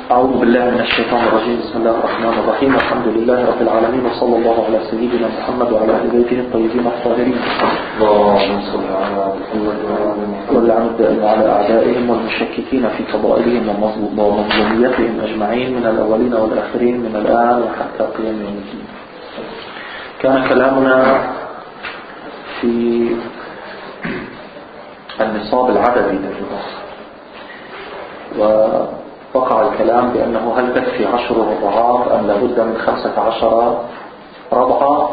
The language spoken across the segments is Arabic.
أعوذ بالله من الشيطان الرجيم. بسم الله الرحمن الرحيم. الحمد لله رب العالمين، وصلى الله على سيدنا محمد وعلى آل بيته الطيبين الطاهرين. اللهم صل على محمد واللعن الدائم على أعدائهم والمشككين في فضائلهم ومظلوميتهم أجمعين من الأولين والآخرين من الآن وحتى قيام يوم الدين. كان كلامنا في النصاب العددي للرضا، ووقع الكلام بأنه هل تكفي 10 رضعات أم لابد من 15 رضعة.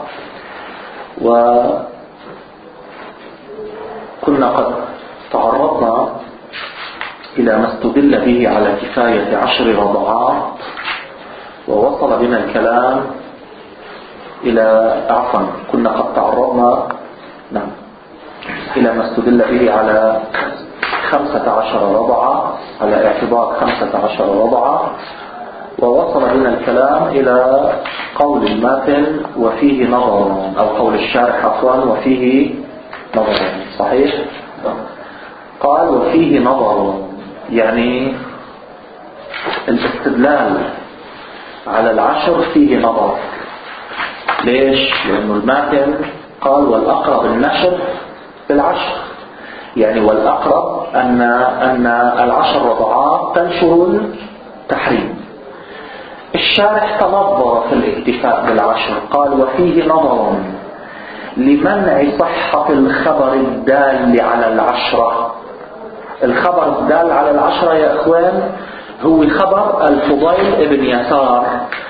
وكنا قد تعرضنا إلى ما استدل به على كفاية 10 رضعات، ووصل بنا الكلام إلى كنا قد تعرضنا إلى ما استدل به على 15 رضعة، على اعتبار 15 رضعة، ووصل بنا الكلام إلى قول الماتن وفيه نظر، أو قول الشارح وفيه نظر. صحيح؟ قال وفيه نظر، يعني الاستدلال على 10 فيه نظر. ليش؟ لأنه الماتن قال والأقرب النشر بال10، يعني والأقرب أن 10 رضعات تنشر التحريم. الشارح تنظر في الاكتفاء بال10، قال وفيه نظر لمنع صحة الخبر الدال على 10. الخبر الدال على 10 يا إخوان هو خبر الفضيل ابن يسار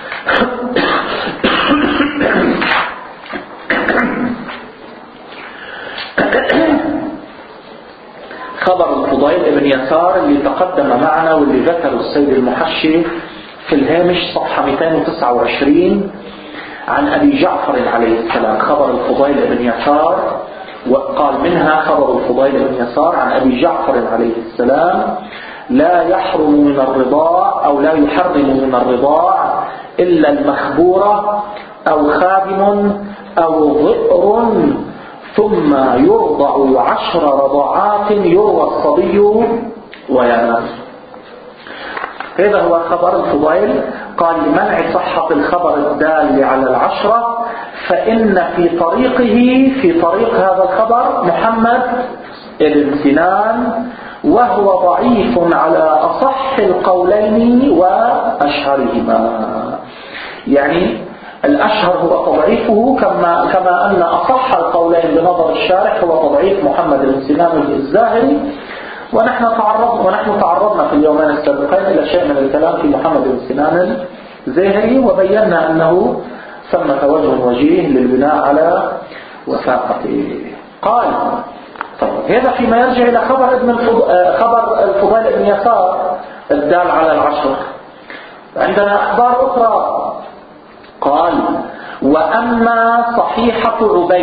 خبر الفضيل ابن يسار اللي تقدم معنا واللي ذكره السيد المحشي في الهامش صفحة 229 عن أبي جعفر عليه السلام. خبر الفضيل ابن يسار، وقال منها خبر الفضيل ابن يسار عن أبي جعفر عليه السلام: لا يحرم من الرضاع أو لا يحرم من الرضاع إلا المخبورة أو خادم أو ضئر، ثم يرضع 10 رضعات يروى الصبي وينام. هذا هو خبر الفضيل. قال لمنع صحة الخبر الدال على 10، فإن في طريق هذا الخبر محمد ابن سنان، وهو ضعيف على أصح القولين وأشهرهما. يعني الأشهر هو تضعيفه، كما أن أصح القولين بنظر الشارح هو تضعيف محمد بن سنان الزاهري. ونحن تعرضنا في اليومين السابقين إلى شيء من الكلام في محمد بن سنان الزاهري، وبينا أنه ثمة وجيه للبناء على وثاقته. قال طيب هذا فيما يرجع إلى خبر الفضيل بن يسار الدال على 10. عندنا أخبار أخرى. قال وأما صحيحة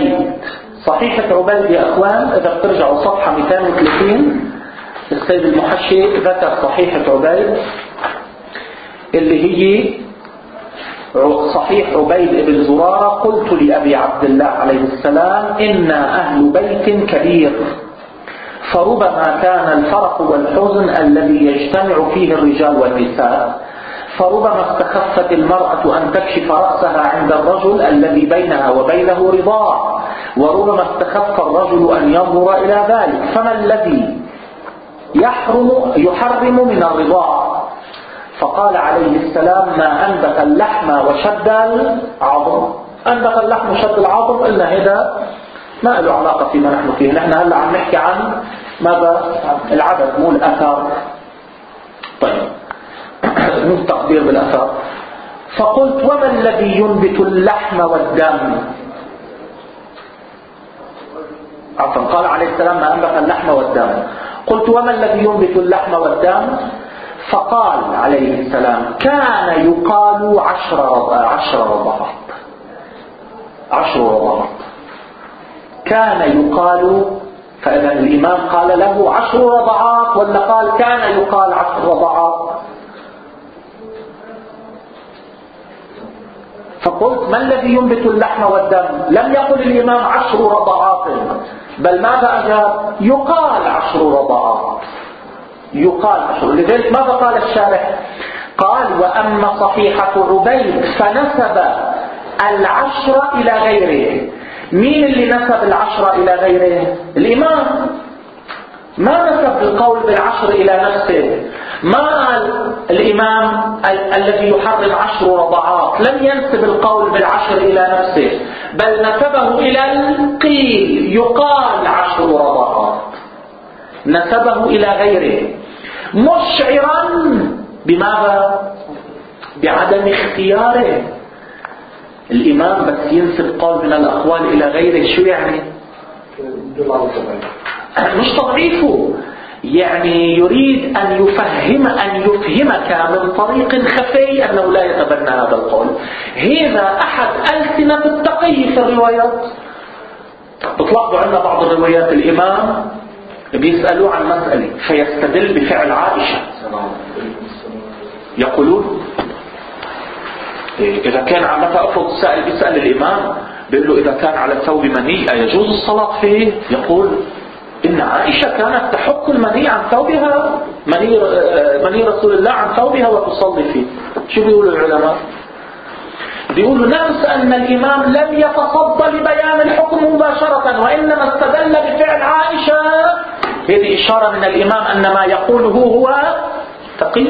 عبيد يا أخوان، إذا بترجعوا صفحة 230 السيد المحشي ذكر صحيحة عبيد اللي هي صحيح عبيد بن زرارة: قلت لأبي عبد الله عليه السلام: إنا أهل بيت كبير، فربما كان الفرق والحزن الذي يجتمع فيه الرجال والنساء، فربما استخفت المرأة أن تكشف رأسها عند الرجل الذي بينها وبينه رضاع، وربما استخف الرجل أن ينظر إلى ذلك، فما الذي يحرم من الرضاع؟ فقال عليه السلام: ما أنبت اللحم وشد العظم. أنبت اللحم وشد العظم قلنا هذا ما له علاقة فيما نحن فيه. نحن هلأ عم نحكي عن ماذا؟ العدد مو الأثر. طيب مو التقدير بالأثر. فقلت وما الذي ينبت اللحم والدم؟ قال عليه السلام: ما أنبت اللحم والدم. قلت وما الذي ينبت اللحم والدم؟ فقال عليه السلام: كان يقال 10 رضعات. كان يقال، فإذا الإمام قال له 10 رضعات ولا قال كان يقال 10 رضعات؟ فقلت ما الذي ينبت اللحم والدم؟ لم يقل الإمام 10 رضعات، بل ماذا أجاب؟ يقال 10 رضعات. لذلك ماذا قال الشارح؟ قال وأما صحيحة عبيد فنسب 10 إلى غيره. مين اللي نسب 10 إلى غيره؟ الإمام. ما نسب القول 10 إلى نفسه. ما قال الإمام الذي يحرم 10 رضعات لم ينسب القول 10 إلى نفسه، بل نسبه إلى القيل يقال 10 رضعات، نسبه إلى غيره مشعرا بماذا؟ بعدم اختياره. الإمام بس ينسب قول من الأقوال إلى غيره، شو يعني؟ مش تضعيفه، يعني يريد أن يفهمك من طريق خفي أنه لا يتبنى هذا القول. هذا أحد ألسنة التقي في الروايات. بتلاحظوا عندنا بعض الروايات الإمام بيسألوا عن مسألة فيستدل بفعل عائشة، يقولون إذا كان عم أفرض السائل بيسأل الإمام بيقول له إذا كان على ثوب مني أيجوز الصلاة فيه؟ يقول إن عائشة كانت تحك المني عن ثوبها، مني رسول الله عن ثوبها وتصلي فيه. شو بيقولوا العلماء؟ بيقولوا نفس أن الإمام لم يتصدى لبيان الحكم مباشرة، وإنما استدل بفعل عائشة. هذه إشارة من الإمام أن ما يقوله هو تقي.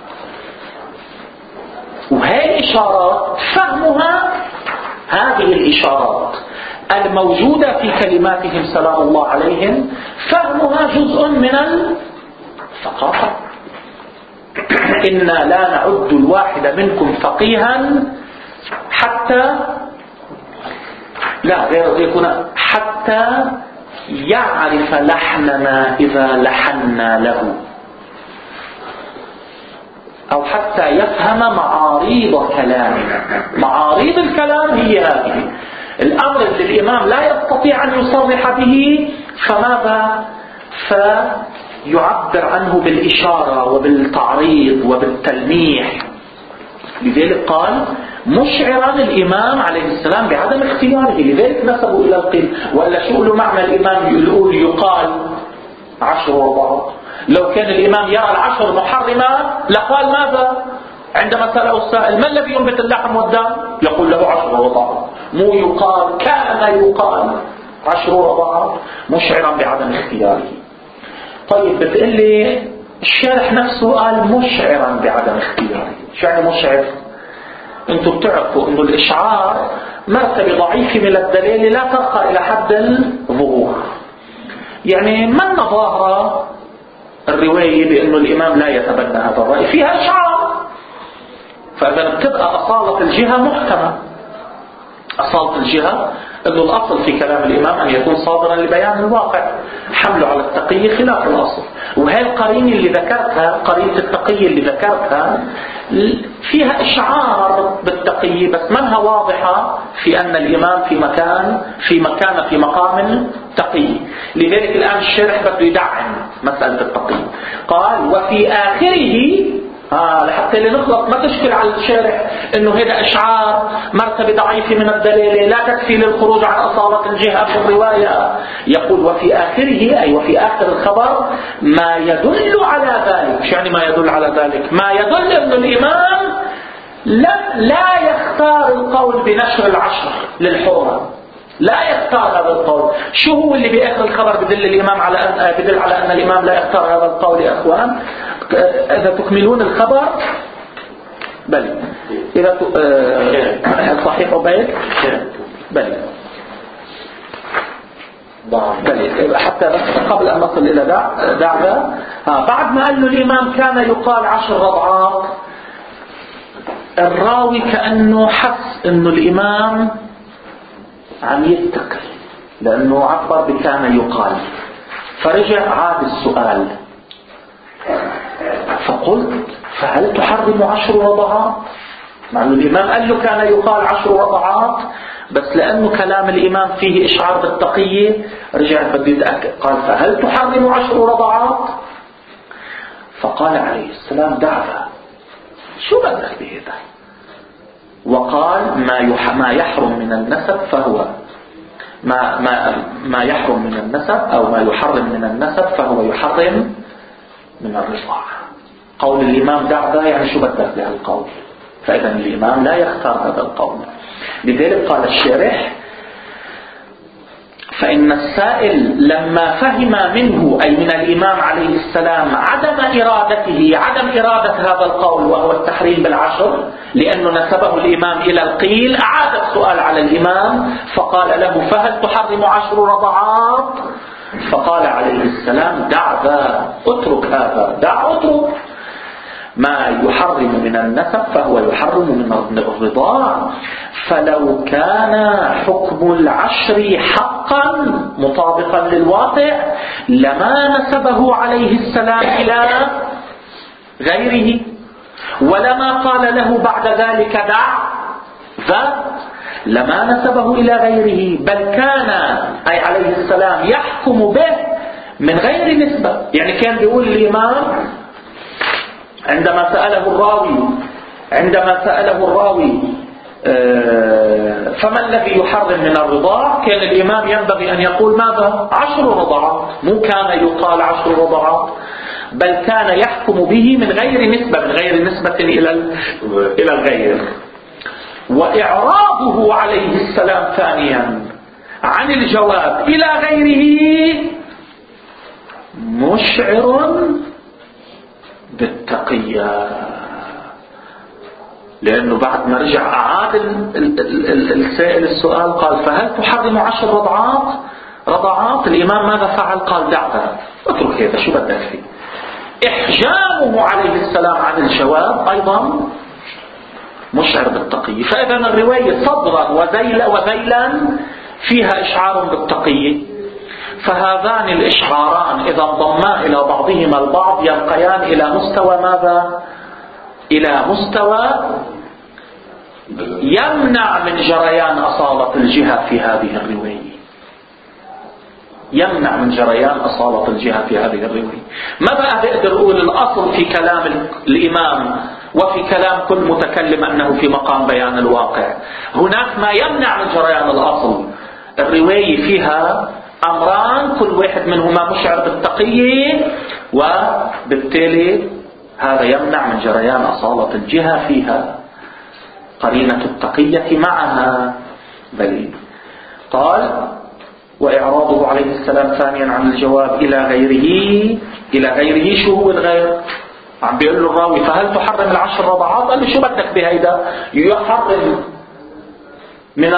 وهي الإشارات فهمها، هذه الإشارات الموجودة في كلماتهم سلام الله عليهم فهمها جزء من الثقافة. إنا لا نعد الواحد منكم فقيها حتى لا غير يكون حتى يعرف لحننا إذا لحنا له، أو حتى يفهم معاريض كلامنا. معاريض الكلام هي هذه الأمر اللي الإمام لا يستطيع أن يصرح به، فماذا؟ فيعبر عنه بالإشارة وبالتعريض وبالتلميح. لذلك قال مشعرا الإمام عليه السلام بعدم اختياره، لذلك نسبوا إلى القيل. ولا شو له معنى الإمام يقول يقال 10 رضعات؟ لو كان الإمام يرى 10 محرمة لقال ماذا؟ عندما سأله السائل ما الذي ينبت اللحم والدم؟ يقول له 10 رضعات. مو يقال، كان يقال 10 رضعات، مشعرا بعدم اختياره. طيب بتقول لي الشارح نفسه قال مشعرا بعدم اختياره. شو يعني مشعر؟ انتم بتعرفوا انه الاشعار مرتبة ضعيفة من الدليل لا ترقى الى حد الظهور. يعني من ظاهرة الرواية بانه الامام لا يتبنى هذا الرأي فيها اشعار، فاذا بتبقى اصالة الجهة محكمة. اصالة الجهة انه الاصل في كلام الامام ان يكون صادرا لبيان الواقع، حمله على التقي خلاف الاصل. وهي القرينة اللي ذكرتها، قرينة التقي اللي ذكرتها فيها اشعار بالتقي، بس منها واضحة في ان الامام في مقام تقي. لذلك الان الشارح بده يدعم مسألة التقي. قال وفي اخره لحتى لنخلص ما تشكل على الشارح انه هذا اشعار مرتبة ضعيفة من الدليل لا تكفي للخروج عن اصالة الجهة في الرواية. يقول وفي اخره اي وفي اخر الخبر ما يدل على ذلك. شو يعني ما يدل على ذلك؟ ما يدل ان الامام لا يختار القول بنشر 10 للحرمة، لا يختار هذا القول. شو هو اللي باخر الخبر بدل على ان الامام لا يختار هذا القول يا اخوان؟ اذا تكملون الخبر بل اذا صحيح عبيد بل حتى بس قبل ان نصل الى دعوة بعد ما قال له الامام كان يقال 10 رضعات، الراوي كأنه حس انه الامام عم يتقل لانه عبر بكان يقال، فرجع عاد السؤال فقلت فهل تحرم 10 رضعات؟ مع انه الامام قال له كان يقال 10 رضعات، بس لانه كلام الامام فيه اشعار بالتقية رجع بده يتأكد. قال فهل تحرم 10 رضعات؟ فقال عليه السلام دعها، شو بدك بهذا؟ وقال ما يحرم من النسب فهو ما يحرم من النسب أو ما يحرم من النسب فهو يحرم من الرضاعة. قول الإمام دع ذا يعني شو بدك بهالقول؟ فإذا الإمام لا يختار هذا القول. لذلك قال الشارح: فإن السائل لما فهم منه أي من الإمام عليه السلام عدم إرادة هذا القول وهو التحريم بالعشر، لأنه نسبه الإمام إلى القيل، أعاد السؤال على الإمام فقال له: فهل تحرم 10 رضعات؟ فقال عليه السلام: دع ذا، اترك هذا، اترك ما يحرم من النسب فهو يحرم من الرضاع. فلو كان حكم 10 حقا مطابقا للواقع لما نسبه عليه السلام إلى غيره، ولما قال له بعد ذلك دع ذا، لما نسبه إلى غيره، بل كان أي عليه السلام يحكم به من غير نسبة. يعني كان بيقول الإمام عندما سأله الراوي فما الذي يحرم من الرضاع، كان الإمام ينبغي أن يقول ماذا؟ 10 رضعات، مو كان يقال 10 رضعات، بل كان يحكم به من غير نسبة إلى الغير. وإعراضه عليه السلام ثانيا عن الجواب إلى غيره مشعر بالتقية، لأنه بعد ما رجع أعاد السائل السؤال قال: فهل تحرم 10 رضعات؟ الإمام ماذا فعل؟ قال: دعها، اترك هذا، شو بدك فيه؟ إحجامه عليه السلام عن الجواب أيضا مشعر بالتقية. فإذا الرواية صدرا وذيلا فيها إشعار بالتقية، فهذان الإشعاران إذا انضما إلى بعضهما البعض يرقيان إلى مستوى ماذا؟ إلى مستوى يمنع من جريان أصالة الجهة في هذه الرواية، ما بقى بقدر أقول الأصل في كلام الإمام وفي كلام كل متكلم أنه في مقام بيان الواقع. هناك ما يمنع من جريان الأصل. الرواية فيها أمران كل واحد منهما مشعر بالتقية، وبالتالي هذا يمنع من جريان أصالة الجهة فيها، قرينة التقية معها. بل قال: وإعراضه عليه السلام ثانيا عن الجواب إلى غيره. شو هو الغير؟ عم بيقول له الراوي: فهل تحرم 10 رضعات؟ قال له: شو بدك بهيدا؟ يحرم من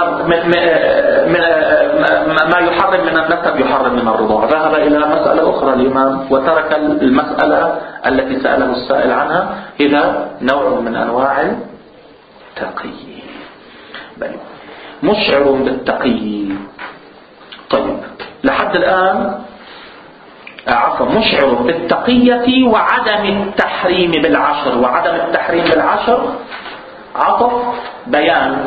ما يحرم من النسب يحرم من الرضاع. ذهب إلى مسألة أخرى الإمام وترك المسألة التي سأله السائل عنها. إذا نوع من أنواع التقي، بل مشعر بالتقي. طيب، لحد الآن مشعر بالتقية وعدم التحريم بالعشر. وعدم التحريم بالعشر عطف بيان.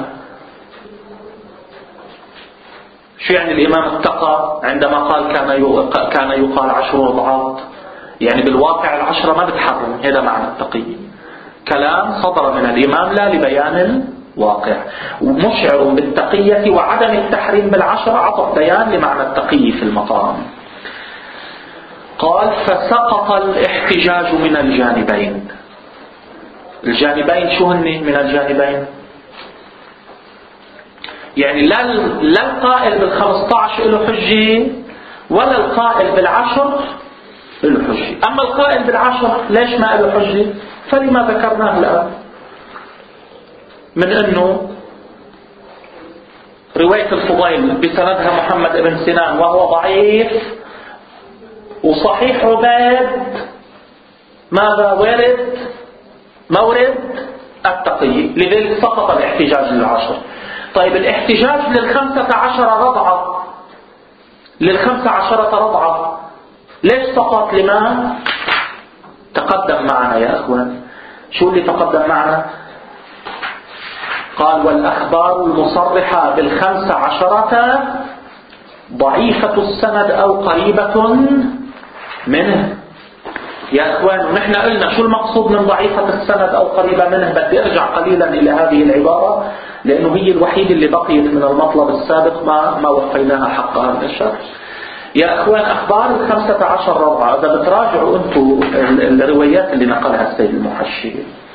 شو يعني الإمام اتقى عندما قال كان يقال 10 رضعات؟ يعني بالواقع 10 ما بتحرم، هذا معنى التقي. كلام صدر من الإمام لا لبيان الواقع. ومشعر بالتقية وعدم التحريم بالعشر عطف بيان لمعنى التقي في المقام. قال: فسقط الاحتجاج من الجانبين. الجانبين شو هن من الجانبين؟ يعني لا القائل بال15 له حجة ولا القائل بالعشر له حجة. أما القائل بالعشر ليش ما له حجة؟ فلما ذكرناه الآن من أنه رواية الفضيل بسندها محمد بن سنان وهو ضعيف، وصحيح عباد ماذا مورد التقي، لذلك سقط الاحتجاج للعشر. طيب، الاحتجاج لل15 رضعة ليش سقط؟ لما تقدم معنا يا أخوان. شو اللي تقدم معنا؟ قال: والأخبار المصرحة بال15 ضعيفة السند أو قريبة منه. يا أخوان، ونحن قلنا شو المقصود من ضعيفة السند أو قريبة منه. بدي أرجع قليلا إلى هذه العبارة لأنه هي الوحيدة اللي بقيت من المطلب السابق ما وفيناها حقها من الشرح. يا أخوان، أخبار ال15 رضعة إذا بتراجعوا أنتوا الروايات اللي نقلها السيد المحشي.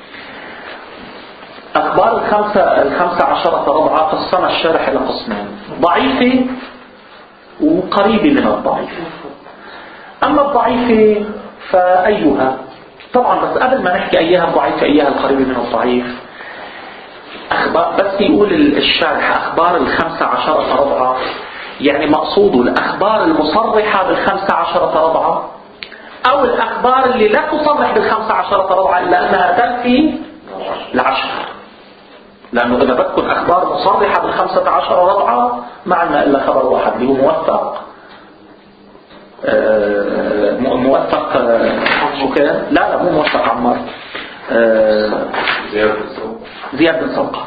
أخبار الخمسة عشرة رضعة قسم الشارح إلى قسمين: ضعيفة وقريبة من الضعيف. أما الضعيفة فأيها، طبعا بس قبل ما نحكي أيها الضعيفة أيها القريبة من الضعيف، بس يقول الشارح أخبار الخمسة عشرة رضعة، يعني مقصوده الأخبار المصرحة بالخمسة عشرة رضعة أو الأخبار اللي لا تصرح بالخمسة عشرة رضعة إلا أنها تنفي العشر. لأنه إذا بتكون أخبار مصرحة بالخمسة عشرة رضعة ما عندنا إلا خبر واحد اللي هو موثق شو كان؟ لا مو موثق عمار، زياد بن سوقة.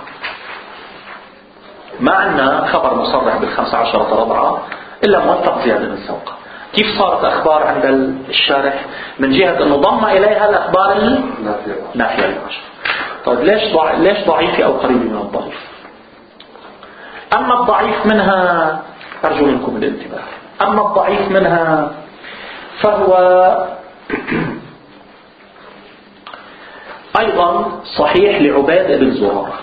ما عندنا خبر مصرح بالخمسة عشرة رضعة إلا موثق زياد بن سوقة. كيف صارت أخبار عند الشارح؟ من جهة أنه ضم إليها الأخبار النافية للعشر. طيب ليش ضعيفة أو قريبة من الضعيف؟ أما الضعيف منها، أرجو منكم الانتباه، أما الضعيف منها فهو أيضا صحيح لعباد بن زرارة.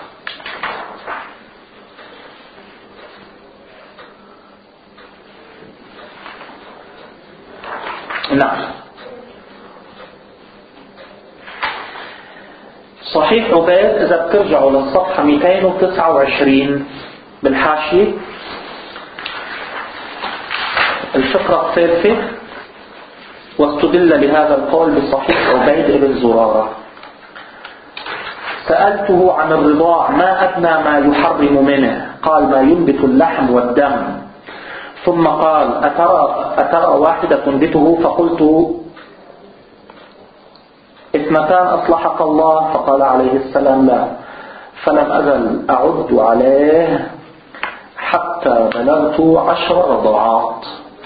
نعم، صحيح عباد. إذا بترجعوا للصفحة 229 بالحاشية الفقرة الثالثة: واستدل لهذا القول بصحيح عبيد بن زرارة. سألته عن الرضاع ما أدنى ما يحرم منه؟ قال ما ينبت اللحم والدم. ثم قال أترى واحدة تنبته؟ فقلت اثنتان أصلحك الله. فقال عليه السلام لا. فلم أزل أعد عليه حتى بلغت 10 رضعات.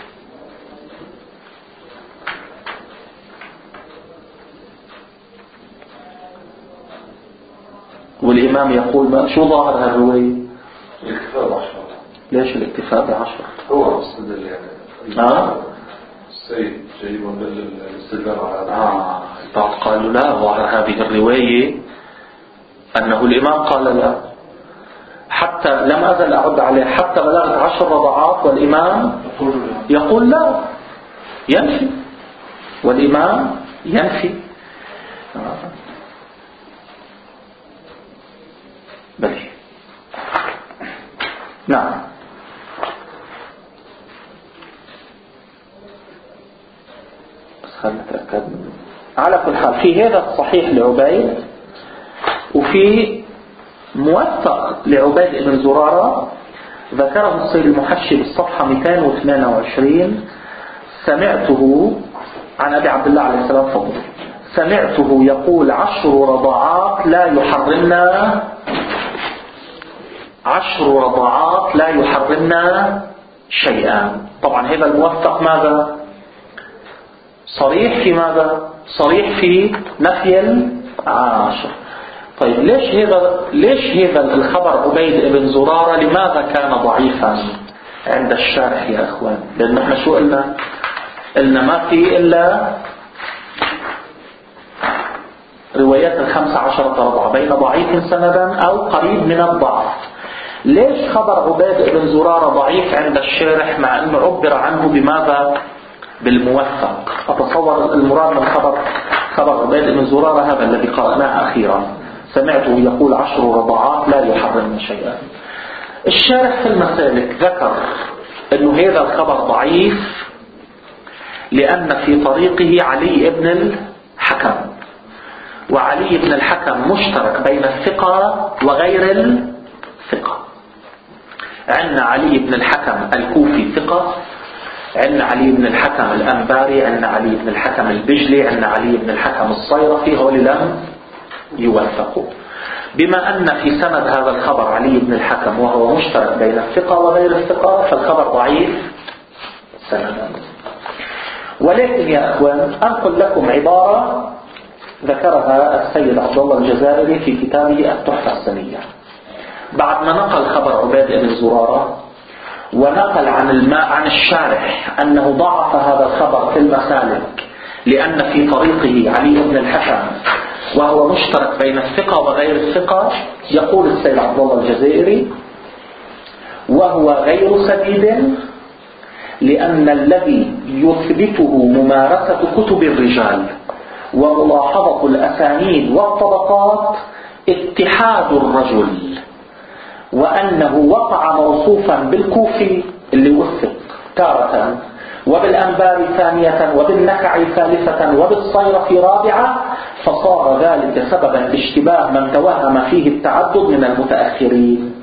والإمام يقول ما شو ظاهر هالرواية؟ الاكتفاء ب10. ليش الاكتفاء ب10؟ هو مستدل يعني السيد جاي مدل الاستدلال على بعض قالوا لا، ظاهر هذه الرواية أنه الإمام قال لا، حتى لم أزل أعد عليه حتى بلغت 10 رضعات، والإمام يقول لا، ينفي، والإمام ينفي. بل نعم. بس خلنا نتأكد. على كل حال في هذا الصحيح لعبيد، وفي موثق لعبيد بن زرارة ذكره السيد المحشي بالصفحة 228. سمعته عن أبي عبد الله عليه السلام فضل، سمعته يقول 10 رضعات لا يحرمنا، 10 رضعات لا يحرمنا شيئا. طبعا هذا الموثق ماذا؟ صريح في ماذا؟ صريح في نفي العاشر. طيب ليش هذا الخبر عبيد بن زرارة لماذا كان ضعيفا عند الشارح يا اخوان؟ لان احنا شو قلنا ما في الا روايات 15 رضعة بين ضعيف سندا او قريب من الضعف. ليش خبر عبيد بن زرارة ضعيف عند الشارح مع انه عبر عنه بماذا؟ بالموثق. اتصور المراد من خبر عبيد بن زرارة هذا الذي قرأناه اخيرا، سمعته يقول 10 رضعات لا يحرمن شيئا. الشارح في المسالك ذكر انه هذا الخبر ضعيف لان في طريقه علي بن الحكم، وعلي بن الحكم مشترك بين الثقة وغير الثقة. عندنا علي بن الحكم الكوفي ثقة، عندنا علي بن الحكم الأنباري، عندنا علي بن الحكم البجلي، عندنا علي بن الحكم الصيرفي، هؤلاء لم يوثقوا. بما أن في سند هذا الخبر علي بن الحكم وهو مشترك بين الثقة وغير الثقة فالخبر ضعيف سندا. ولكن يا أخوان أنقل لكم عبارة ذكرها السيد عبد الله الجزائري في كتابه التحفة السنية بعد ما نقل خبر عبيد بن زرارة ونقل عن الشارح أنه ضعف هذا الخبر في المسالك لأن في طريقه علي بن الحكم وهو مشترك بين الثقة وغير الثقة. يقول السيد عبد الله الجزائري: وهو غير سديد لأن الذي يثبته ممارسة كتب الرجال وملاحظة الأسانيد والطبقات اتحاد الرجل، وأنه وقع موصوفا بالكوفي اللي وثق تارة، وبالأنبار ثانية، وبالنكع ثالثة، وبالصيرة رابعة، فصار ذلك سببا لاشتباه من توهم فيه التعدد من المتأخرين.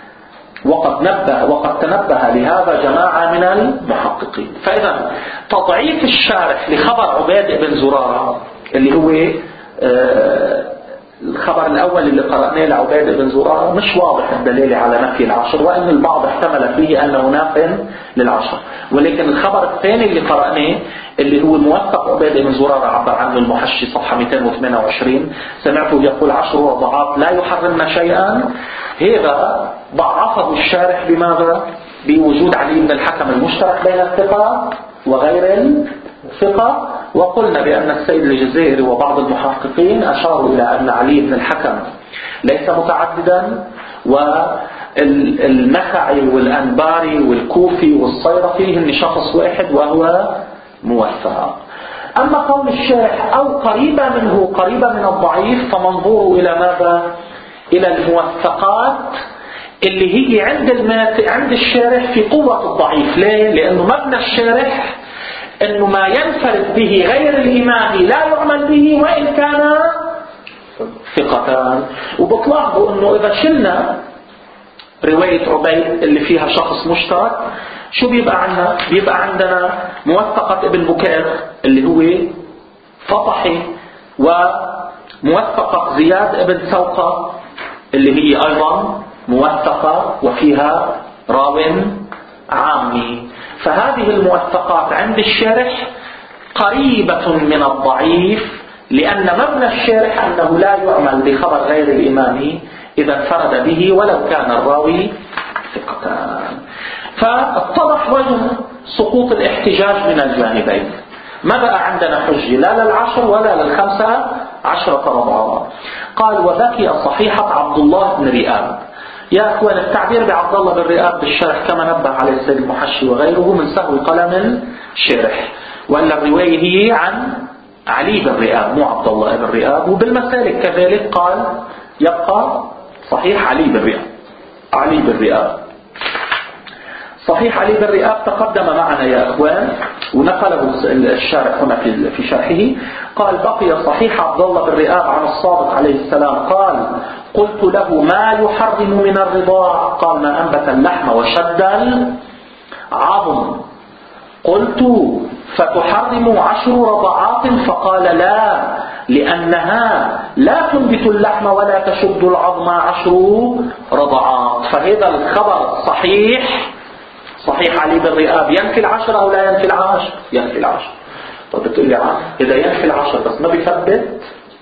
وقد تنبه لهذا جماعة من المحققين. فإذا تضعيف الشارح لخبر عبيد بن زرارة اللي هو الخبر الأول اللي قرأناه لعبيد بن زرارة مش واضح الدليل على نفي العشر، وإن البعض احتمل فيه أنه ناف للعشر. ولكن الخبر الثاني اللي قرأناه اللي هو موثق عبيد بن زرارة عبر عنه المحشي صفحة 228، سمعته يقول 10 رضعات لا يحرمن شيئا، هذا ضعفه الشارح بماذا؟ بوجود علي بن الحكم المشترك بين الثقة وغير الثقة. وقلنا بأن السيد الجزائري وبعض المحققين أشاروا إلى أن علي بن الحكم ليس متعددا، والنخعي والأنباري والكوفي والصيرفي هن شخص واحد وهو موثق. أما قول الشارح أو قريبة منه قريبة من الضعيف فمنظور إلى ماذا؟ إلى الموثقات اللي هي عند الشارح في قوة الضعيف. ليه؟ لأنه مبنى الشارح أنه ما ينفرد به غير الإمام لا يعمل به وإن كان ثقتان. وبتلاحظوا أنه إذا شلنا رواية عبيد اللي فيها شخص مشترك شو بيبقى عندنا؟ بيبقى عندنا موثقة ابن بكير اللي هو فطحي، وموثقة زياد ابن سوقة اللي هي أيضا موثقة وفيها راو عامي. فهذه الموثقات عند الشارح قريبة من الضعيف، لأن مبنى الشارح أنه لا يعمل بخبر غير الإمام إذا انفرد به ولو كان الراوي ثقتان. فاتضح وجه سقوط الاحتجاج من الجانبين. ما بقى عندنا حجة لا للعشر ولا للخمسة عشرة رضعات. قال: وبكي صحيحة عبد الله بن رئاب. يا أخوان، التعبير بعبد الله بن رئاب بالشرح كما نبه عليه السيد المحشي وغيره من سهو قلم الشرح، وأن الرواية هي عن علي بن رئاب مو عبد الله بن رئاب. وبالمسالك كذلك قال يبقى صحيح علي بن رئاب. صحيح علي بن رئاب تقدم معنا يا أخوان، ونقله الشارح هنا في شرحه. قال: بقي صحيح عبد الله بن رئاب عن الصادق عليه السلام قال: قلت له: ما يحرم من الرضاع؟ قال: ما أنبت اللحم وشد العظم. قلت: فتحرم 10 رضعات؟ فقال: لا، لأنها لا تنبت اللحم ولا تشد العظم 10 رضعات. فهذا الخبر صحيح علي بن رئاب ينفي 10 أو لا ينفي 10؟ ينفي 10. طب بتقول لي إذا ينفي 10 بس ما بيثبت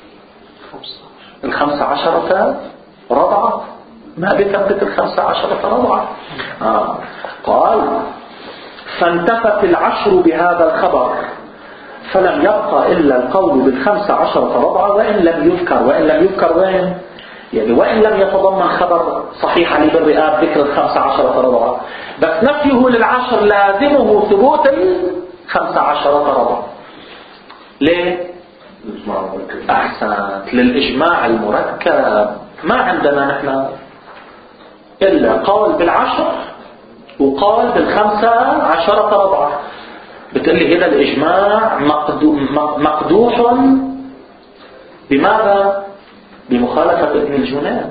15 رضعة، ما بيثبت 15 رضعة. قال: فانتفت 10 بهذا الخبر، فلم يبقى إلا القول 15 رضعة وإن لم يذكر وين؟ يعني وإن لم يتضمن خبر صحيح علي بن رئاب ذكر 15 رضعة، بس نفيه للعشر لازمه ثبوت 15 رضعة. ليه؟ أحسنت، للإجماع المركب. ما عندنا نحن إلا قول 10 وقول 15 رضعة. بتقلي هذا الإجماع مقدوح بماذا؟ بمخالفة ابن الجناد،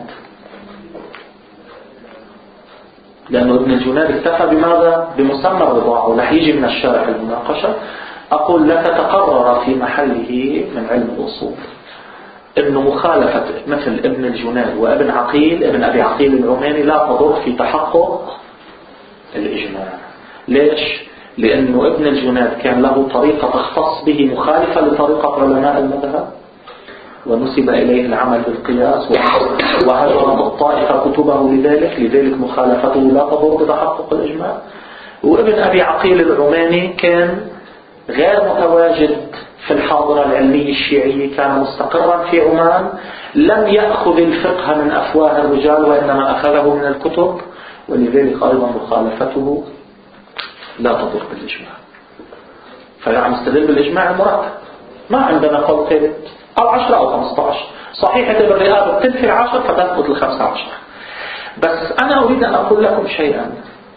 لأنه ابن الجناد اكتفى بماذا؟ بمسمى الرضاعة، ورح يجي من الشارح المناقشة. أقول لك تقرر في محله من علم الأصول إنه مخالفة مثل ابن الجناد وابن أبي عقيل العماني لا تضر في تحقق الإجماع. ليش؟ لأنه ابن الجناد كان له طريقة تختص به مخالفة لطريقة علماء المذهب، ونسب إليه العمل بالقياس، وهجرت الطائفة كتبه لذلك مخالفته لا تضر بتحقق الإجماع. وابن أبي عقيل العماني كان غير متواجد في الحاضرة العلمية الشيعية كان مستقرا في عمان، لم يأخذ الفقه من أفواه الرجال وإنما أخذه من الكتب، ولذلك أيضا مخالفته لا تضر بالإجماع. فنحن نستدل بالإجماع المرتب، ما عندنا قول ثالث أو 10 أو 15. صحيح بالرئاب بتنفي 10 فتثبت 15. بس أنا أريد أن أقول لكم شيئا.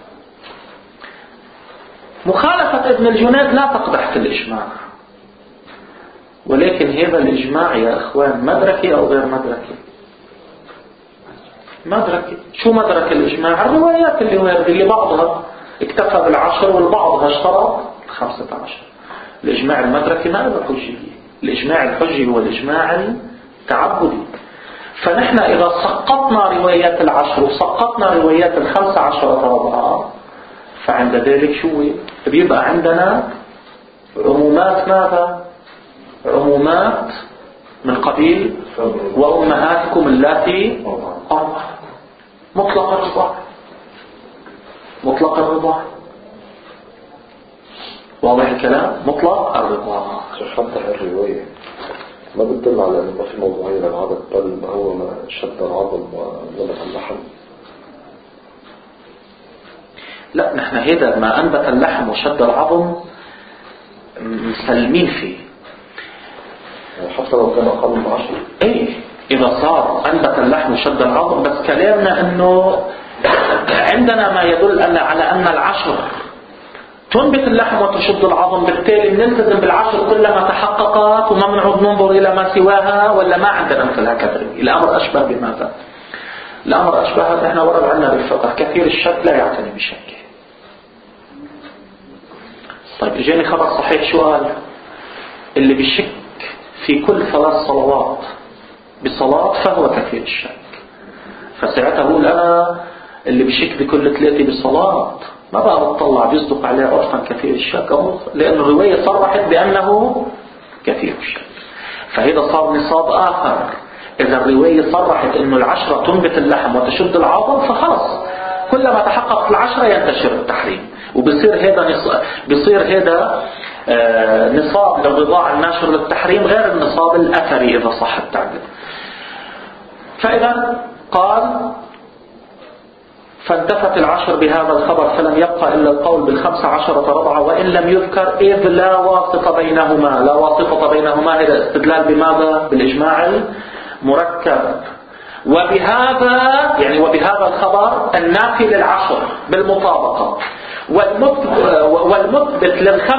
مخالفة ابن الجنيد لا تقدح في الإجماع، ولكن هذا الإجماع يا أخوان مدركي أو غير مدركي؟ مدركي. شو مدرك الإجماع؟ الروايات اللي واردة اللي بعضها اكتفى بال10 والبعضها اشترط 15. الإجماع المدركي ما له حجية. الإجماع الحجي هو الإجماع التعبدي. فنحن إذا سقطنا روايات 10 وسقطنا روايات 15 رابعة، فعند ذلك شو بيبقى عندنا عمومات. ماذا؟ عمومات من قبيل وأمهاتكم اللاتي أرضعن. مطلق الرضاع، مطلق الرضاع. واضح الكلام؟ مطلق الرضاع. حتى الرواية ما بتدل على أنه ما في موضوعية للعدد، بل هو ما شد العظم ولمس اللحم. لا، نحن هذا ما أنبت اللحم وشد العظم مسلمين فيه، حتى لو كان أقل من 10. إيه، إذا صار أنبت اللحم وشد العظم. بس كلامنا أنه عندنا ما يدل على أن 10 تنبت اللحم وتشد العظم، بالتالي نلتزم 10 كلما تحققت وما بنعود ننظر إلى ما سواها، ولا ما عندنا مثل هكذا. الأمر أشبه بماذا؟ الأمر أشبه نحن ورد عنا بالفقه كثير الشك لا يعتني بشك. طيب إجاني خبر صحيح، شو قال؟ اللي بيشك في كل 3 صلوات بصلاة فهو كثير الشك. فساعتها أقول أنا اللي بيشك بكل 3 بصلاة ما بقى بتطلع بيصدق عليه عرفا كثير الشك، لأن الرواية صرحت بأنه كثير الشك. فهذا صار نصاب آخر. إذا الرواية صرحت أنه 10 تنبت اللحم وتشد العظم، فخلص كلما تحققت 10 ينتشر التحريم، وبصير هذا نصاب للرضاع الناشر للتحريم غير النصاب الأثري إذا صح التعبير. فإذا قال فانتفت 10 بهذا الخبر، فلم يبقى إلا القول 15 رضعة وإن لم يذكر، إذ لا واسطة بينهما. لا واسطة بينهما هذا استدلال بماذا؟ بالإجماع المركب. وبهذا يعني وبهذا الخبر النافي 10 بالمطابقة، والمثبت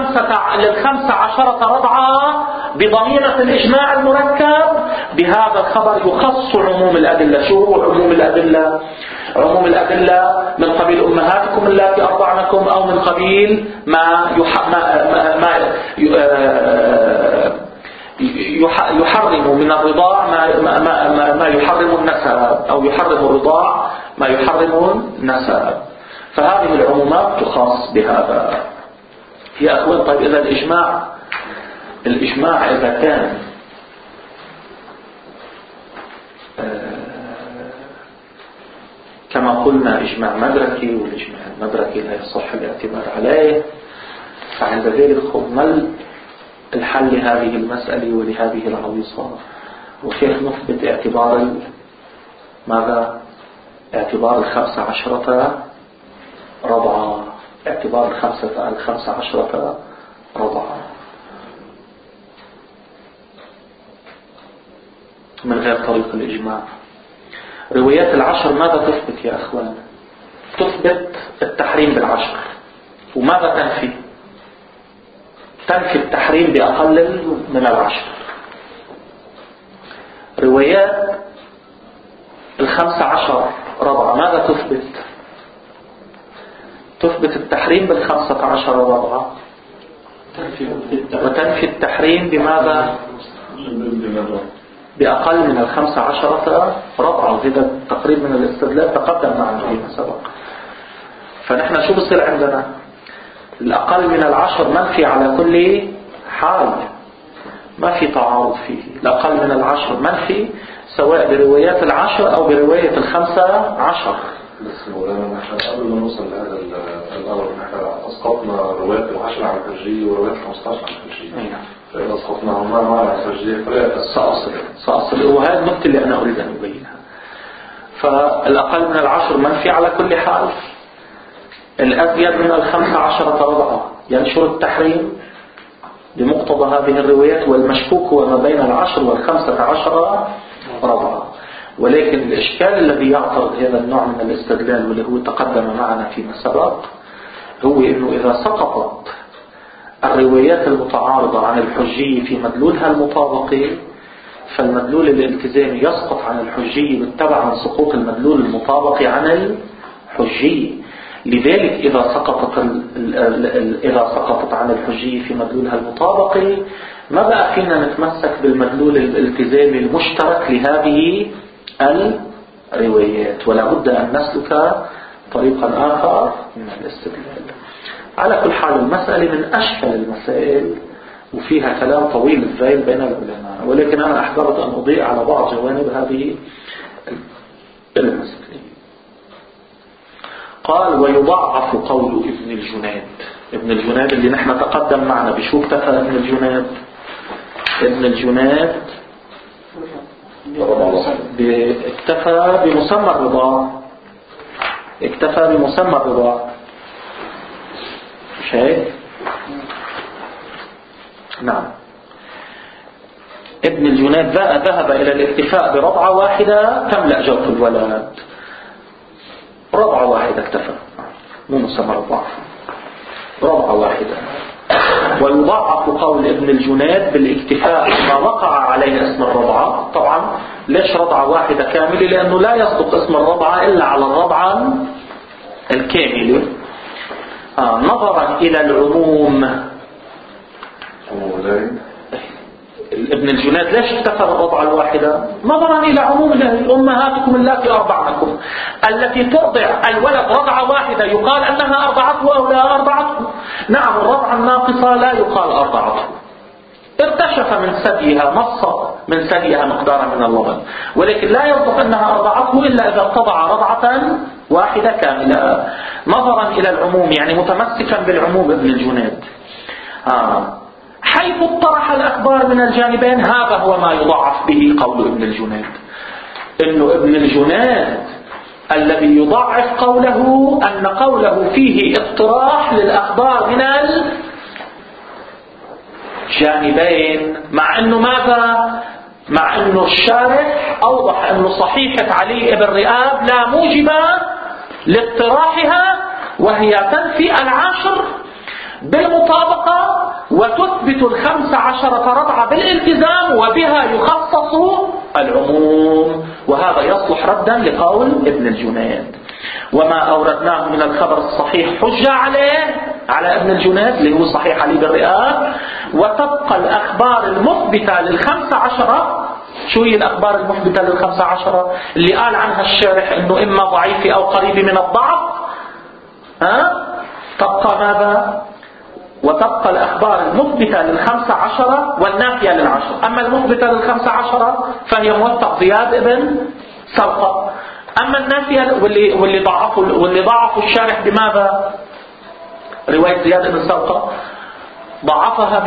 15 رضعة بضمينة الإجماع المركب. بهذا الخبر يخص عموم الأدلة. شو هو عموم الأدلة؟ عموم الأدلة من قبيل أمهاتكم اللاتي أرضعنكم، أو من قبيل ما يحرم من الرضاع ما يحرم النسب، أو يحرم الرضاع ما يحرم النسب. فهذه العمومات تخص بهذا يا أخوان. طيب إذا الإجماع إذا كان كما قلنا إجماع مدركي، والإجماع المدركي لا يصح الاعتماد عليه، فعند ذلك ما الحل لهذه المسألة ولهذه العويصة؟ وكيف نثبت اعتبار ماذا؟ اعتبار 15 رضعة، اعتبار 15 رضعة من غير طريق الإجماع. روايات 10 ماذا تثبت يا أخوان؟ تثبت التحريم 10، وماذا تنفي؟ تنفي التحريم بأقل من 10. روايات 15 رضعة ماذا تثبت؟ تثبت التحريم 15 رضعة، وتنفي التحريم بماذا؟ بأقل من 15 رضعة. هذا تقريب من الاستدلال تقدم معنا فيما سبق. فنحن شو بصير عندنا؟ الأقل من 10 منفي على كل حال، ما في تعارض فيه. الأقل من 10 منفي سواء بروايات 10 أو برواية 15. بس نحن قبل ما نوصل لهذا الأمر نحن أسقطنا روايات 10 على الترجيح وروايات 15 على الترجيح. فإذا سقطنا ما على الحجية سأصل وهذا النقطة اللي أنا أريد أن أبينها. فالأقل من 10 منفي على كل حال، الأزيد من 15 رضعة ينشر التحريم بمقتضى هذه الروايات، والمشكوك هو ما بين 10 و15 رضعة. ولكن الإشكال الذي يعترض هذا النوع من الاستدلال واللي هو تقدم معنا فيما سبق هو إنه إذا سقطت الروايات المتعارضة عن الحجية في مدلولها المطابقي، فالمدلول الالتزامي يسقط عن الحجية بالتبع عن سقوط المدلول المطابقي عن الحجية. لذلك إذا سقطت عن الحجية في مدلولها المطابقي ما بقى فينا نتمسك بالمدلول الالتزامي المشترك لهذه الروايات، ولا بد أن نسلك طريقا آخر من الاستدلال. على كل حال المسألة من أشكل المسائل وفيها كلام طويل الذيل بين العلماء، ولكن أنا أحضرت أن أضيء على بعض جوانب هذه المسألة. قال ويضعف قول ابن الجناد. ابن الجناد اللي نحن تقدم معنا بشو اكتفى ابن الجناد؟ ابن الجناد اكتفى بمسمى الرضاع، اكتفى بمسمى الرضاع مش هيك؟ نعم. ابن الجناد ذهب إلى الاكتفاء برضعة واحدة تملأ جوف الولد، رضعة واحدة اكتفى، مو مسمى الرضاع، رضعة واحدة. ويضعف قول ابن الجناد بالاكتفاء ما وقع عليه اسم الرضعة. طبعا ليش رضعة واحدة كاملة؟ لأنه لا يصدق اسم الرضعة إلا على الرضعة الكاملة. نظرا إلى العموم. ابن الجناد ليش اكتفى بالرضعة الواحدة؟ نظرا إلى عموم أمهاتكم اللاتي أرضعنكم، التي ترضع الولد رضعة واحدة يقال أنها أرضعته أو لا أرضعته. نعم الرضعة الناقصة لا يقال أرضعته، ارتشف من ثديها، مص من ثديها مقدارا من اللبن، ولكن لا يصدق أنها أرضعته إلا إذا ارتضع رضعة واحدة كاملة. نظرا إلى العموم، يعني متمسكا بالعموم ابن الجناد. حيث اطرح الأخبار من الجانبين، هذا هو ما يضعف به قول ابن الجناد. إنه ابن الجناد الذي يضعف قوله أن قوله فيه اطراح للأخبار من الجانبين، مع أنه ماذا؟ مع أنه الشارح أوضح أنه صحيحة علي بن رئاب لا موجب لاطراحها، وهي تنفي 10 بالمطابقة وتثبت 15 رضعة بالالتزام، وبها يخصص العموم. وهذا يصلح ردا لقول ابن الجناد. وما أوردناه من الخبر الصحيح حجة عليه، على ابن الجناد اللي هو صحيح علي بن رئاب. وتبقى الأخبار المثبتة لل15. شو هي الأخبار المثبتة لل15 اللي قال عنها الشارح إنه إما ضعيف أو قريب من الضعف؟ تبقى ماذا؟ وتبقى الأخبار المثبتة لل15 والنافية لل10. أما المثبتة لل15 فهي موثق زياد ابن سلقة. أما النافية واللي ضعفوا الشارح بماذا؟ رواية زياد ابن سلقة ضعفها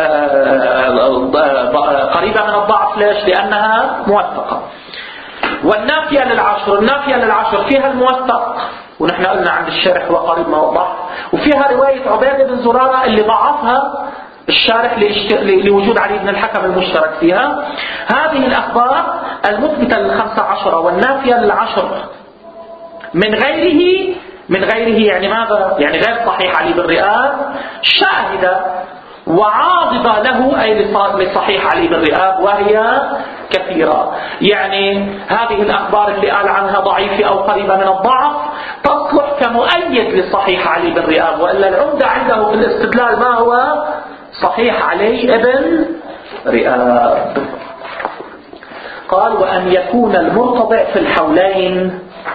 قريبة من الضعف. ليش؟ لأنها موثقة. والنافية لل10، النافية لل10 فيها الموثق، ونحن قلنا عند الشارح هو قريب ما وضح، وفيها رواية عبادة بن زرارة اللي ضعفها الشارح لوجود علي بن الحكم المشترك فيها. هذه الأخبار المثبتة لل15 والنافية لل10 من غيره يعني ماذا؟ يعني غير صحيح علي بن رئاب شاهدة وعاضدة له، أي لصحيح علي بن رئاب، وهي كثيرة. يعني هذه الأخبار اللي قال عنها ضعيفة أو قريبة من الضعف تصلح كمؤيد لصحيح علي بن رئاب، وإلا العمدة عنده في الاستدلال ما هو؟ صحيح علي بن رئاب. قال وأن يكون المرتضع في الحولين.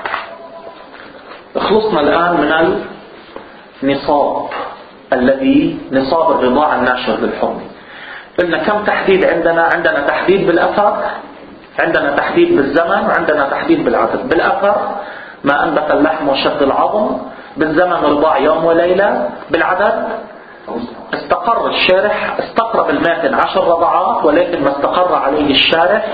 خلصنا الآن من النصاب الذي نصاب الرضاعة الناشر للحمل. قلنا كم تحديد عندنا تحديد بالأثر، عندنا تحديد بالزمن، وعندنا تحديد بالعدد. بالأثر ما أنبت اللحم وشد العظم، بالزمن رضاع يوم وليلة، بالعدد استقر الشارح استقر بالماتن 10 رضعات، ولكن ما استقر عليه الشارح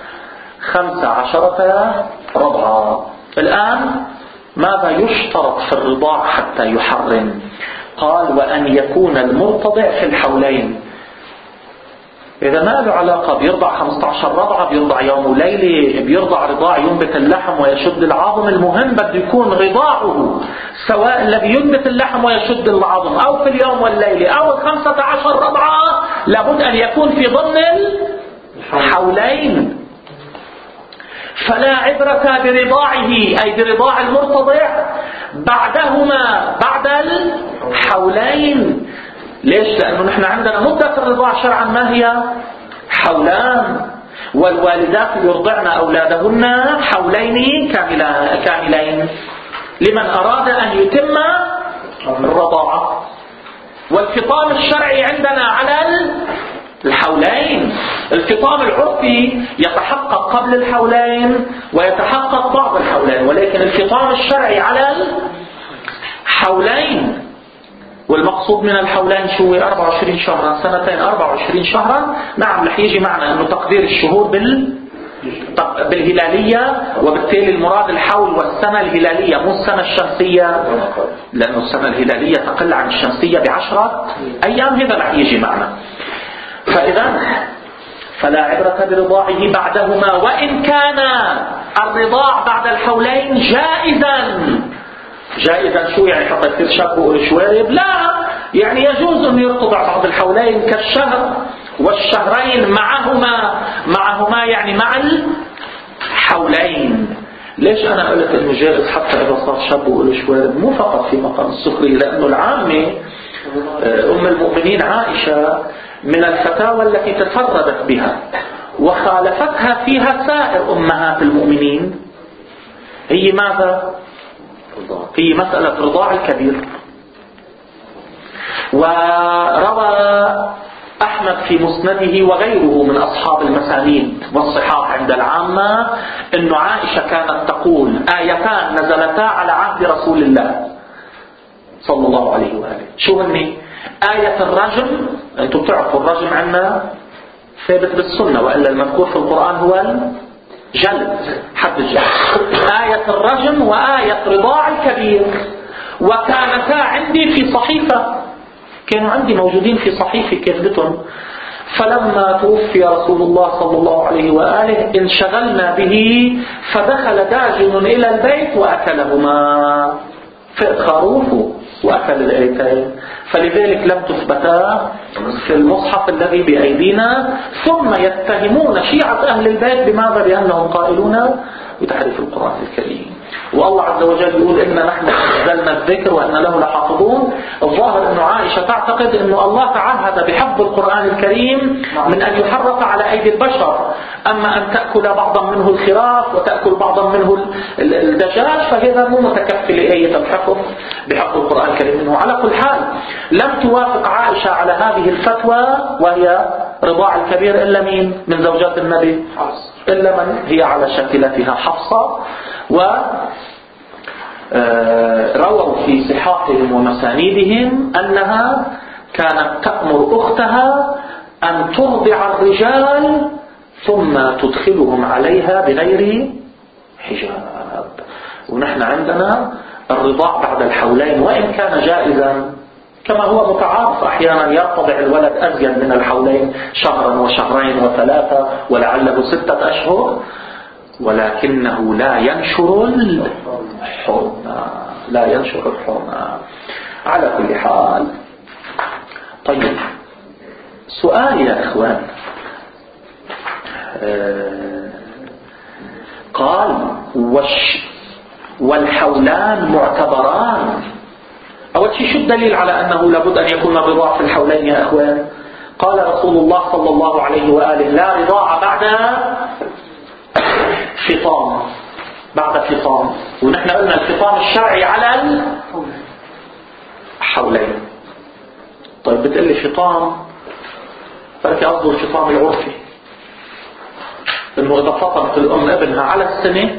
15 رضعة. الآن ماذا يشترط في الرضاع حتى يحرم؟ قال وأن يكون المرتضع في الحولين. إذا ما له علاقة بيرضع 15 رضعة، بيرضع يوم وليلة، بيرضع رضاع ينبت اللحم ويشد العظم، المهم بده يكون رضاعه سواء الذي ينبت اللحم ويشد العظم أو في اليوم والليلة أو 15 رضعة، لابد أن يكون في ضمن الحولين. فلا عبرة برضاعه أي برضاع المرتضع بعدهما بعد الحولين. ليش؟ لأنه نحن عندنا مدة الرضاع شرعا ما هي؟ حولان، والوالدات يرضعن أولادهن حولين كاملين لمن أراد أن يتم الرضاعة. والفطام الشرعي عندنا على الحولين. الفطام العرفي يتحقق قبل الحولين ويتحقق بعد الحولين، ولكن الفطام الشرعي على الحولين. والمقصود من الحولين شو؟ 24 شهرا، سنتين 24 شهرا. نعم رح يجي معنا انه تقدير الشهور بالهلالية، وبالتالي المراد الحول والسنة الهلالية مو السنة الشمسية، لأنه السنة الهلالية تقل عن الشمسية ب10 أيام. هذا رح يجي معنا. فإذا فلا عبرة برضاعه بعدهما، وإن كان الرضاع بعد الحولين جائزا. شو يعني حتى يصير شاب وشوارب؟ لا، يعني يجوز أن يرتضع بعد الحولين كالشهر والشهرين معهما يعني مع الحولين. ليش أنا قلت أنه جائز حتى إذا صار شاب وشوارب؟ مو فقط في مقام السخرية، لأنه العامة أم المؤمنين عائشة من الفتاوى التي تفردت بها وخالفتها فيها سائر أمهات المؤمنين هي ماذا؟ هي مسألة رضاع الكبير. وروى أحمد في مسنده وغيره من أصحاب المسانيد والصحاح عند العامة أن عائشة كانت تقول آيتان نزلتا على عهد رسول الله صلى الله عليه وآله. شو هني؟ آية الرجم. أنتم بتعرفوا الرجم عنا ثابت بالسنة، وإلا المذكور في القرآن هو الجلد، حد الجلد. آية الرجم وآية رضاع الكبير، وكانتا عندي في صحيفة، كانوا عندي موجودين في صحيفة كتبتهم. فلما توفي رسول الله صلى الله عليه وآله انشغلنا به، فدخل داجن إلى البيت وأكلهما، فئت خروف وأكل الآيتين، فلذلك لم تثبتا في المصحف الذي بأيدينا. ثم يتهمون شيعة أهل البيت بماذا؟ بأنهم قائلون بتحريف القرآن الكريم. والله عز وجل يقول إن نحن نزلنا الذكر وإن له لحافظون. الظاهر أن عائشة تعتقد أن الله تعهد بحفظ القرآن الكريم من أن يحرف على أيدي البشر، أما أن تأكل بعضا منه الخراف وتأكل بعضا منه الدجاج فهذا مو متكفل آية الحفظ بحفظ القرآن الكريم منه. على كل حال لم توافق عائشة على هذه الفتوى وهي رضاع الكبير إلا مين من زوجات النبي؟ إلا من هي على شاكلتها حفصة. ورووا في صحاحهم ومسانيدهم أنها كانت تأمر أختها أن ترضع الرجال ثم تدخلهم عليها بغير حجاب. ونحن عندنا الرضاع بعد الحولين وإن كان جائزا كما هو متعارف، أحيانا يرتضع الولد أزيد من الحولين، شهرا وشهرين وثلاثة ولعله 6 أشهر، ولكنه لا ينشر الحرمة. على كل حال. طيب سؤال يا إخوان، قال والحولان معتبران. أول شيء شو الدليل على أنه لابد أن يكون الرضاع في الحولين يا إخوان؟ قال رسول الله صلى الله عليه وآله لا رضاع بعد فطام. ونحن قلنا الفطام الشرعي على الحولين. طيب بتقلي فطام، فلك قصده الفطام العرفي، انه اذا فطمت الام ابنها على السنة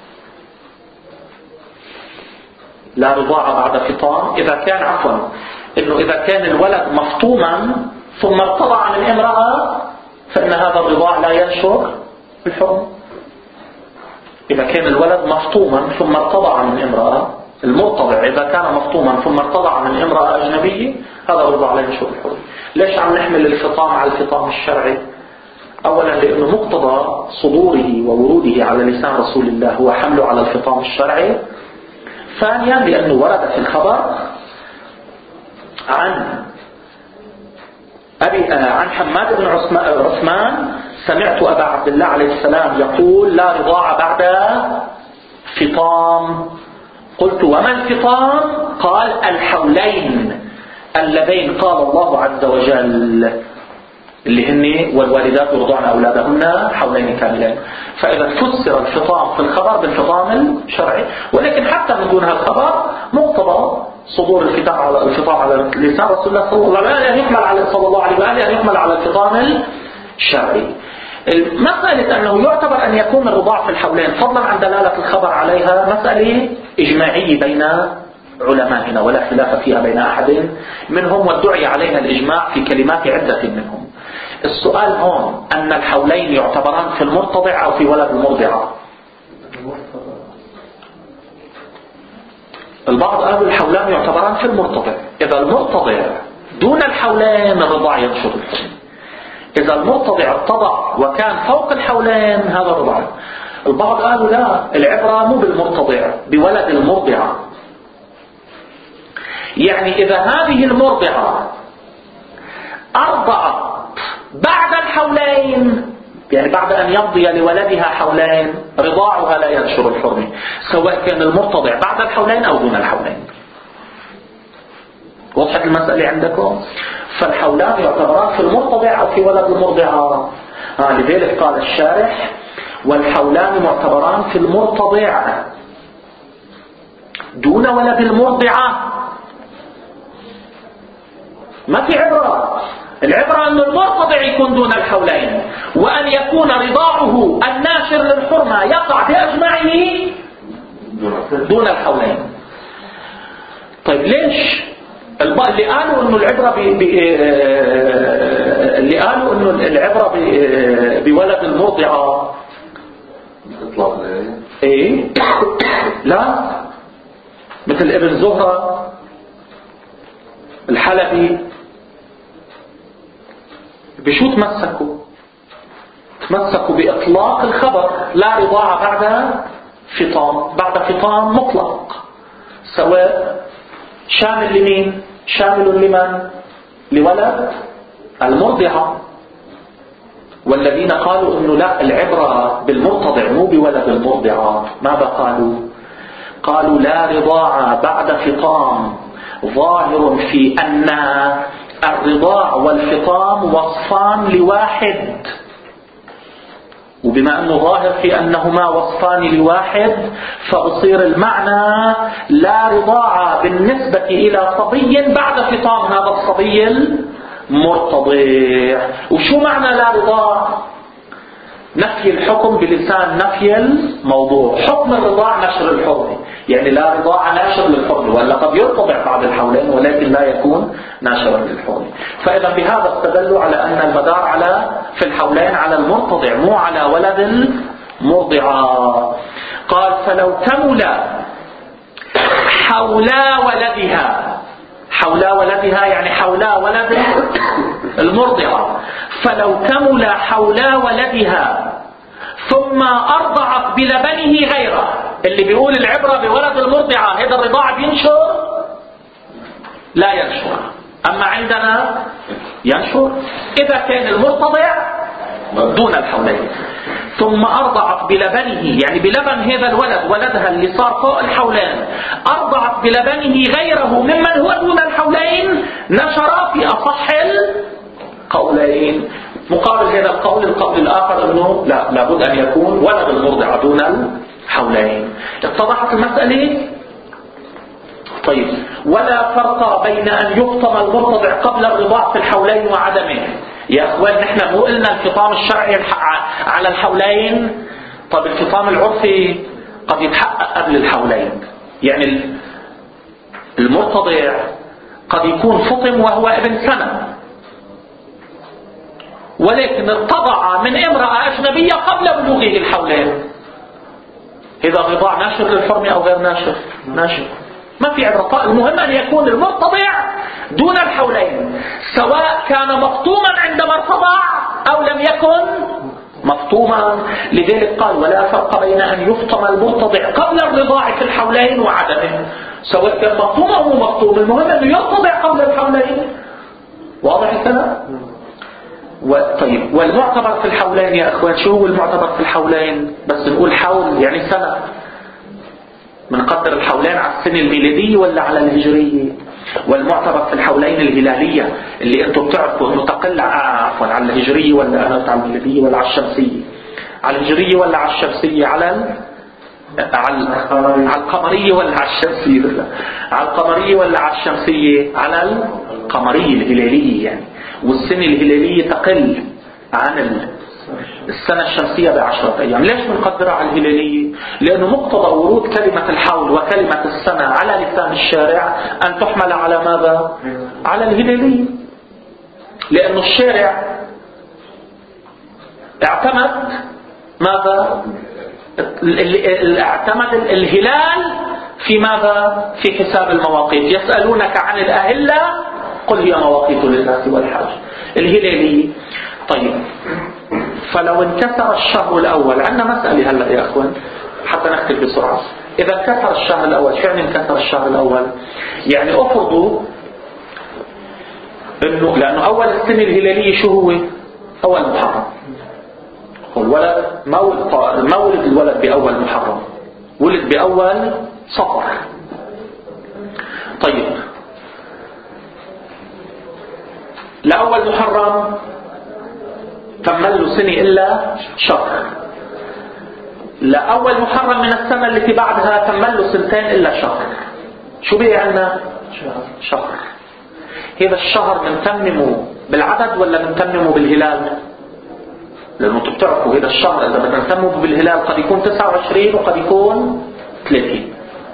لا رضاعة بعد فطام. إذا كان انه اذا كان الولد مفطوما ثم ارتضع من امرأة فان هذا الرضاع لا ينشر الحرمة. اذا كان الولد مفطوما ثم ارتضع من امرأة، المرتضع اذا كان مفطوما ثم ارتضع من امرأة اجنبية هذا الرضاع لا ينشر الحرمة. ليش عم نحمل الفطام على الفطام الشرعي؟ اولا لانه مقتضى صدوره ووروده على لسان رسول الله هو حمله على الفطام الشرعي. ثانيا لانه ورد في الخبر عن حماد بن عثمان سمعت أبا عبد الله عليه السلام يقول لا رضاع بعد فطام. قلت وما الفطام؟ قال الحولين اللذين قال الله عز وجل اللي هن والوالدات يرضعن أولادهن حولين كاملين. فإذا فسر الفطام في الخبر بالفطام الشرعي، ولكن حتى من دون هالخبر مقتضى صدور الفطام على لسان رسول الله صلى الله عليه وآله يحمل على الفطام الشرعي. مسألة أنه يعتبر أن يكون الرضاع في الحولين فضلا عن دلالة الخبر عليها مسألة إجماعية بين علمائنا ولا خلاف فيها بين أحد منهم، وادعي عليها الإجماع في كلمات عدة منهم. السؤال هون أن الحولين يعتبران في المرتضع أو في ولد المرضعة؟ البعض قالوا الحولان يعتبران في المرتضع. إذا المرتضع دون الحولين الرضاع ينشر الحرمة. إذا المرتضع ارتضع وكان فوق الحولين هذا الرضاع. البعض قالوا لا، العبرة مو بالمرتضع بولد المرضعة. يعني إذا هذه المرضعة أرضعت بعد الحولين، يعني بعد أن يمضي لولدها حولين، رضاعها لا ينشر الحرمة سواء كان المرتضع بعد الحولين أو دون الحولين. وضحت المسألة عندكم؟ فالحولان يعتبران في المرتضع أو في ولد المرضعة. لذلك قال الشارح والحولان معتبران في المرتضع دون ولد المرضعة. ما في عبرة. العبرة أن المرتضع يكون دون الحولين، وأن يكون رضاعه الناشر للحرمة يقع بأجمعه دون الحولين. طيب ليش؟ اللي قالوا انه العبرة بولد المرضعة ايه لا، مثل ابن زهرة الحلبي بشو تمسكوا بإطلاق الخبر لا رضاعة بعد فطام مطلق، سواء شامل لمين؟ شامل لمن؟ لولد المرضعة. والذين قالوا انه لا، العبرة بالمرتضع مو بولد المرضعة، ماذا قالوا لا رضاعة بعد فطام ظاهر في أن الرضاع والفطام وصفان لواحد، وبما أنه ظاهر في أنهما وصفان لواحد فبصير المعنى لا رضاعة بالنسبة إلى صبي بعد فطام هذا الصبي المرتضع. وشو معنى لا رضاع؟ نفي الحكم بلسان نفي الموضوع. حكم الرضاع نشر الحرمة، يعني لا رضاع ناشر للحرمة، ولا قد يرتضع بعد الحولين ولكن لا يكون ناشرا للحرمة. فإذا بهذا استدلوا على أن المدار في الحولين على المرتضع مو على ولد المرضعة. قال فلو كمل حولا ولدها يعني حولا ولد المرضعة، فلو كمل حولا ولدها ثم أرضعت بلبنه غيره، اللي بيقول العبرة بولد المرضعة هذا الرضاع بينشر لا ينشر، أما عندنا ينشر إذا كان المرتضع دون الحولين. ثم أرضعت بلبنه، يعني بلبن هذا الولد ولدها اللي صار فوق الحولين، أرضعت بلبنه غيره ممن هو دون الحولين، نشر في أصح القولين. مقابل هذا القول الآخر أنه لا، لابد أن يكون ولد المرضع دون الحولين. اتضحت المسألة؟ طيب، ولا فرق بين أن يفطم المرتضع قبل الرضاع في الحولين وعدمه. يا أخوان نحن مو قلنا الفطام الشرعي على الحولين؟ طب الفطام العرفي قد يتحقق قبل الحولين، يعني المرتضع قد يكون فطم وهو ابن سنة، ولكن ارتضع من امرأة أجنبية قبل بلوغه الحولين. إذا رضاع ناشر للحرمة أو غير ناشر؟ ناشر، ما في عبرة. المهم أن يكون المرتضع دون الحولين، سواء كان مفطوما عندما ارتضع أو لم يكن مفطوما. لذلك قال ولا فرق بين أن يفطم المرتضع قبل الرضاع في الحولين وعدمه، سواء كان مفطوم أو مفطوم، المهم أنه يرتضع قبل الحولين. واضح الكلام؟ طيب، والمعتبر في الحولين يا أخوان، شو هو المعتبر في الحولين؟ بس نقول حول يعني سنة، منقدر الحولين على السنة الميلادية ولا على الهجرية؟ والمعتبر في الحولين الهلالية اللي انتم بتعرفوا انه تقل عفوا على الهجرية ولا على الميلادية ولا على الشمسية؟ على الهجرية ولا على الشمسية؟ على القمرية ولا على الشمسية؟ على القمرية ولا على الشمسية؟ على القمرية الهلالية يعني. والسنة الهلالية تقل عن السنة الشمسية ب10 أيام. ليش بنقدرها على الهلالية؟ لأنه مقتضى ورود كلمة الحول وكلمة السنة على لسان الشارع أن تحمل على ماذا؟ على الهلالية، لأنه الشارع اعتمد ماذا؟ اعتمد الهلال في ماذا؟ في حساب المواقيت. يسألونك عن الأهلة قل هي مواقيت للناس والحج. الهلالية. طيب، فلو انكسر الشهر الأول، عندنا مسألة هلأ يا أخوان حتى نكتب بسرعة. إذا انكسر الشهر الأول، شو يعني انكسر الشهر الأول؟ يعني أفرضوا إنه لأنه أول السنة الهلالية شو هو؟ أول محرم. والولد ما ولد الولد بأول محرم، ولد بأول صفر. طيب، لأول محرم كمل له سنة إلا شهر، لأول محرم من السنة التي بعدها كمل له سنتين إلا شهر. شو بقي عنا؟ شهر. هذا الشهر بنتممه بالعدد ولا بنتممه بالهلال؟ لأنه انتم بتعرفوا هذا الشهر إذا بدنا نتممه بالهلال قد يكون 29 وقد يكون 30.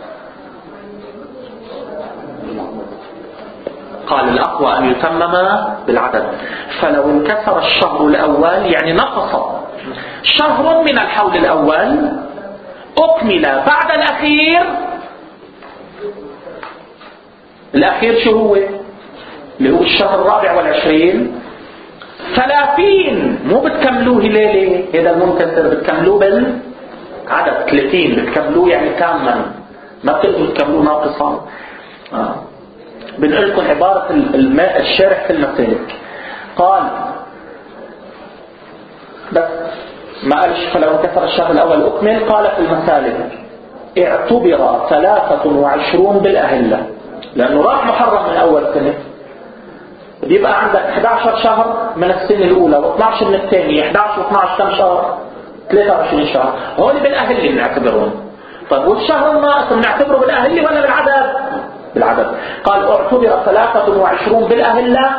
قال الأقوى أن يتمم بالعدد. فلو انكسر الشهر الأول يعني نقص شهر من الحول الأول أكمل بعد الأخير. الأخير شو هو؟ اللي هو الشهر 24. 30 مو بتكملوه هلالي، هذا المنكسر بتكملوه بالعدد 30 بتكملوه يعني تاما، ما بتقدروا تكملوه ناقصا. بنقول لكم عبارة الشارح في المسالك. قال بس ما قالش فلو انكسر الشهر الأول أكمل. قال في المسالك اعتبر 23 بالأهلة، لأنه راح محرم من أول سنة، بيبقى عندك 11 شهر من السنة الأولى و12 من الثانية. 11 و12 كم شهر؟ 23 شهر. هون بالأهلة بنعتبرهم. طيب والشهر الناقص بنعتبره بالأهلة ولا بالعدد؟ بالعدد. قال اعتبر 23 بالأهلة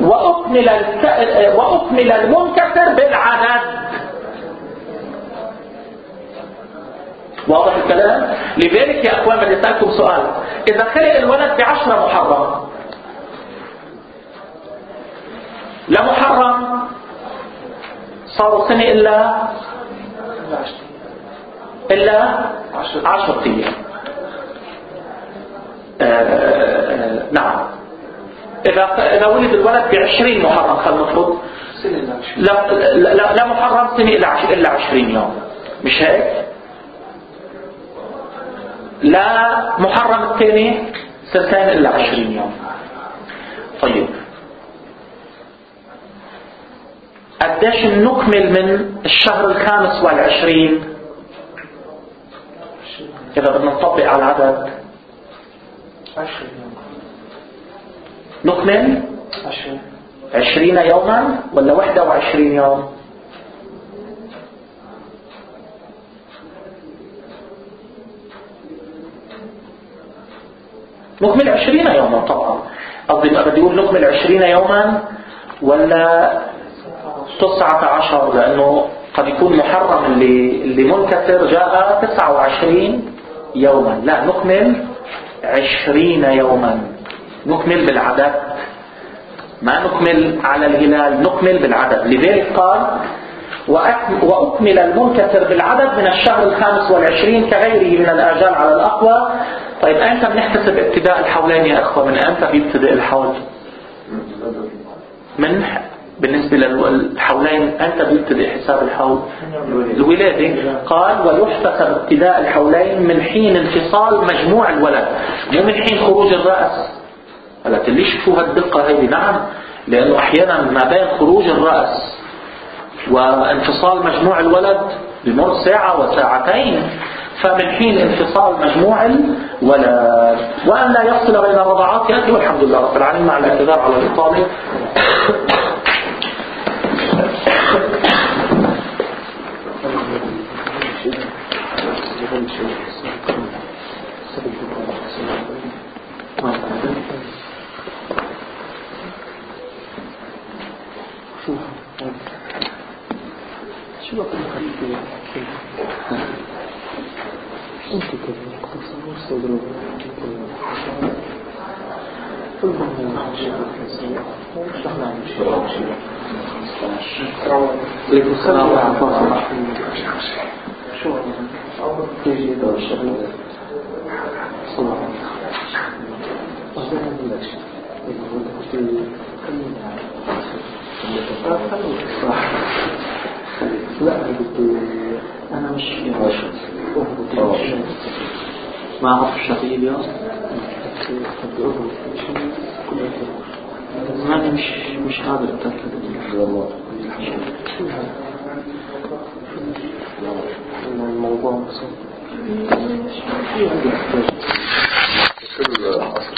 وأكمل المنكسر بالعدد. واضح الكلام؟ لذلك يا أخوان بدي أسألكم سؤال. إذا خلق الولد ب10 محرم، لمحرم صاروا سنة إلا 10 أيام. نعم. إذا ولد الولد ب20 محرم خلينا نفرض، لا محرم سنة إلا 20 يوم، مش هيك؟ لا محرم الثاني سنتين إلا 20 يوم. طيب، قديش نكمل من الشهر 25 إذا بدنا نطبق على العدد؟ 20 يوم. نكمل 20 يوما ولا 21 يوم؟ نكمل 20 يوما طبعا. قصدي بدي اقول نكمل 20 يوما ولا 19، لانه قد يكون محرم اللي منكسر جاء 29 يوما. لا، نكمل 20 يوما. نكمل بالعدد، ما نكمل على الهلال، نكمل بالعدد. لذلك قال وأكمل المنكسر بالعدد من الشهر 25 كغيره من الآجال على الأقوى. طيب أنت بنحتسب ابتداء الحولين يا أخوة؟ من أنت بيبتدئ الحول؟ من بالنسبة للحولين أنت بيبتدئ حساب الحول؟ الولادة. قال ويحتسب ابتداء الحولين من حين انفصال مجموع الولد، مو من حين خروج الرأس. هلا ليش شوفوا هالدقة هذه؟ نعم، لأنه أحيانا ما بين خروج الرأس وانفصال مجموع الولد بمر ساعة وساعتين، فمن حين انفصال مجموع الولد. وأن لا يفصل بين الرضعات يأتي، والحمد لله رب العالمين، مع الاعتذار على الإطالة. أنا مش ما أعرف الشافعي اليوم، أنا مش قادر أتأكد الموضوع.